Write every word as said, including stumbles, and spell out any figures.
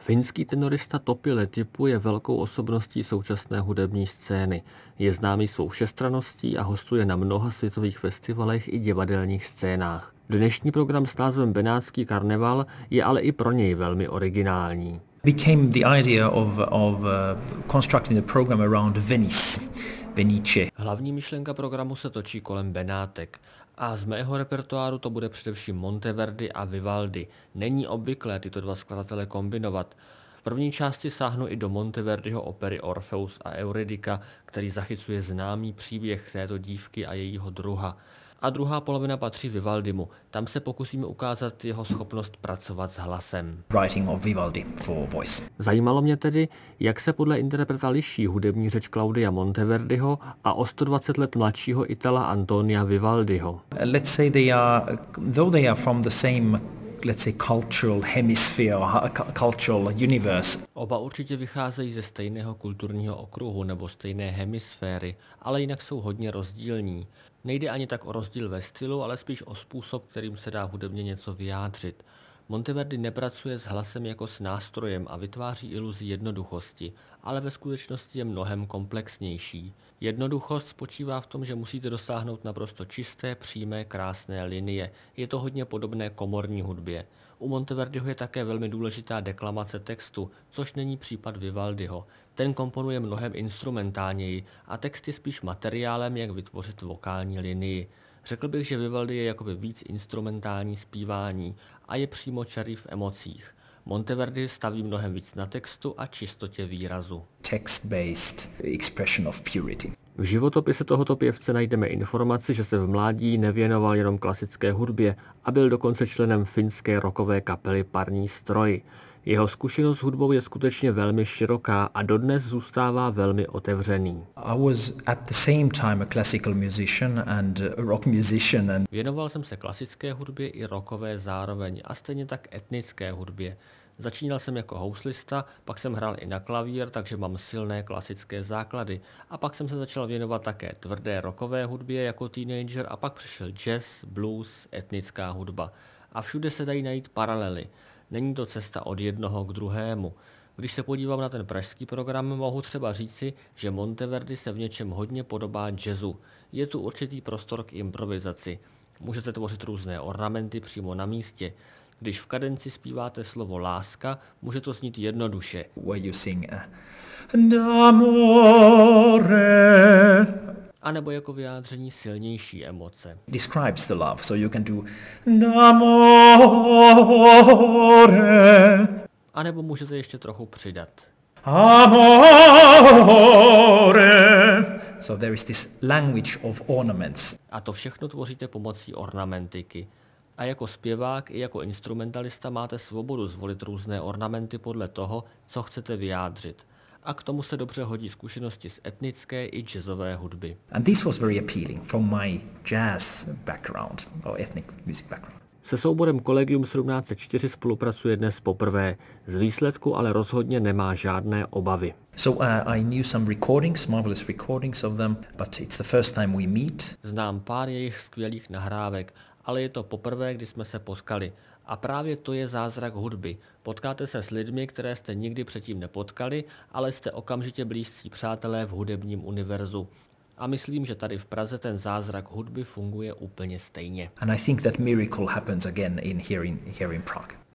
Finský tenorista Topi Letypu je velkou osobností současné hudební scény. Je známý svou všestranností a hostuje na mnoha světových festivalech i divadelních scénách. Dnešní program s názvem Benátský karneval je ale i pro něj velmi originální. Became the idea of, of uh, constructing the program around Venice, Venice. Hlavní myšlenka programu se točí kolem Benátek. A z mého repertoáru to bude především Monteverdi a Vivaldi. Není obvyklé tyto dva skladatele kombinovat. V první části sáhnu i do Monteverdiho opery Orpheus a Euridika, který zachycuje známý příběh této dívky a jejího druha. A druhá polovina patří Vivaldimu. Tam se pokusíme ukázat jeho schopnost pracovat s hlasem. Writing of Vivaldi for voice. Zajímalo mě tedy, jak se podle interpreta liší hudební řeč Claudia Monteverdiho a o sto dvacet let mladšího Itala Antonia Vivaldiho. Let's say they are, though they are from the same, let's say, cultural hemisphere, cultural universe. Oba určitě vycházejí ze stejného kulturního okruhu nebo stejné hemisféry, ale jinak jsou hodně rozdílní. Nejde ani tak o rozdíl ve stylu, ale spíš o způsob, kterým se dá hudebně něco vyjádřit. Monteverdi nepracuje s hlasem jako s nástrojem a vytváří iluzi jednoduchosti, ale ve skutečnosti je mnohem komplexnější. Jednoduchost spočívá v tom, že musíte dosáhnout naprosto čisté, přímé, krásné linie. Je to hodně podobné komorní hudbě. U Monteverdiho je také velmi důležitá deklamace textu, což není případ Vivaldiho. Ten komponuje mnohem instrumentálněji a text je spíš materiálem, jak vytvořit vokální linii. Řekl bych, že Vivaldi je jakoby víc instrumentální zpívání a je přímo čarý v emocích. Monteverdi staví mnohem víc na textu a čistotě výrazu. Text-based expression of purity. V životopise tohoto pěvce najdeme informaci, že se v mládí nevěnoval jenom klasické hudbě a byl dokonce členem finské rockové kapely Parní stroj. Jeho zkušenost s hudbou je skutečně velmi široká a dodnes zůstává velmi otevřený. I was at the same time a classical musician and a rock musician. And Věnoval jsem se klasické hudbě i rockové zároveň a stejně tak etnické hudbě. Začínal jsem jako houslista, pak jsem hrál i na klavír, takže mám silné klasické základy. A pak jsem se začal věnovat také tvrdé rockové hudbě jako teenager a pak přišel jazz, blues, etnická hudba. A všude se dají najít paralely. Není to cesta od jednoho k druhému. Když se podívám na ten pražský program, mohu třeba říci, že Monteverdi se v něčem hodně podobá jazzu. Je tu určitý prostor k improvizaci. Můžete tvořit různé ornamenty přímo na místě. Když v kadenci zpíváte slovo láska, může to znít jednoduše. where you sing uh, d'amore. A nebo jako vyjádření silnější emoce. Describes the love, so you can do d'amore. A nebo můžete ještě trochu přidat. Amore. So there is this language of ornaments. A to všechno tvoříte pomocí ornamentiky. A jako zpěvák i jako instrumentalista máte svobodu zvolit různé ornamenty podle toho, co chcete vyjádřit. A k tomu se dobře hodí zkušenosti z etnické i jazzové hudby. And this was very appealing from my jazz background or ethnic music background. Se souborem Collegium sedmnáct set čtyři spolupracuje dnes poprvé. Z výsledku ale rozhodně nemá žádné obavy. So uh, I knew some recordings, marvelous recordings of them, but it's the first time we meet. Znám pár jejich skvělých nahrávek, ale je to poprvé, kdy jsme se potkali. A právě to je zázrak hudby. Potkáte se s lidmi, které jste nikdy předtím nepotkali, ale jste okamžitě blízcí přátelé v hudebním univerzu. A myslím, že tady v Praze ten zázrak hudby funguje úplně stejně. And I think that miracle happens again in here in here in Prague.